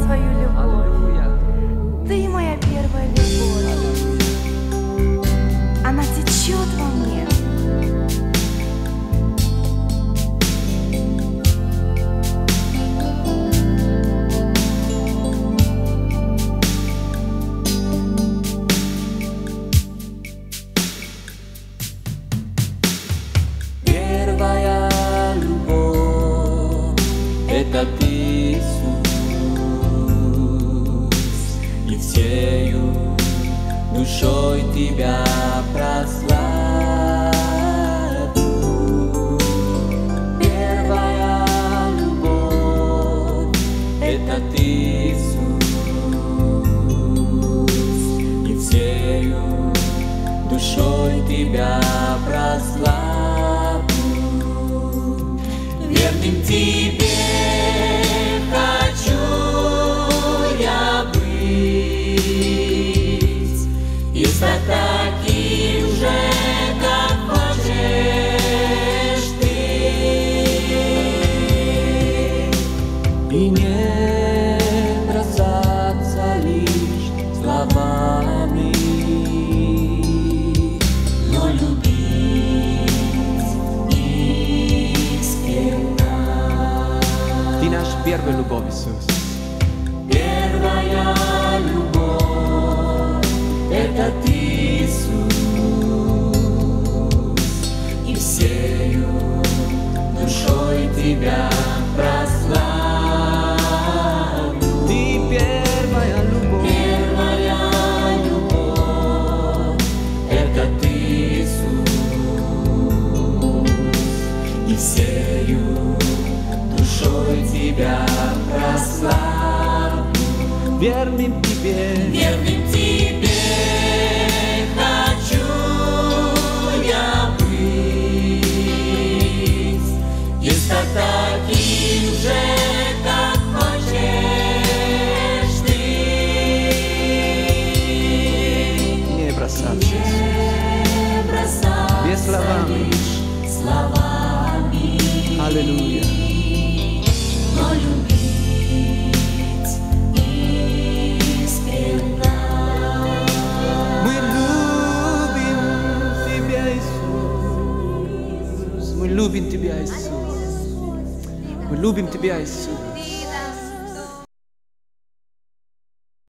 свою любовь. Ты моя первая любовь. Она течет во мне. Первая любовь — это Ты, Иисус, и всею душой Тебя прославлю. Первая любовь — это Ты, Иисус, и всею душой Тебя прославлю. Верным Тебе хочу я быть, и стать таким же, как хочешь Ты, и не бросаться лишь словами, но любить искренне. Ты наш первая любовь, Иисус. Первая любовь — это Ты, Иисус, и всею душой Тебя прославлю. Ты первая любовь. Первая любовь — это Ты, Иисус, и всею душой Тебя прославлю. Верным Тебе. Верным Тебе хочу я быть, и стать таким же, как хочешь Ты. Не бросаться, Иисус. Не бросаться Без словами. лишь словами, Аллилуйя. но любить искренне. Мы любим Тебя, Иисус. Мы любим Тебя, Иисус. Мы любим Тебя, Иисус.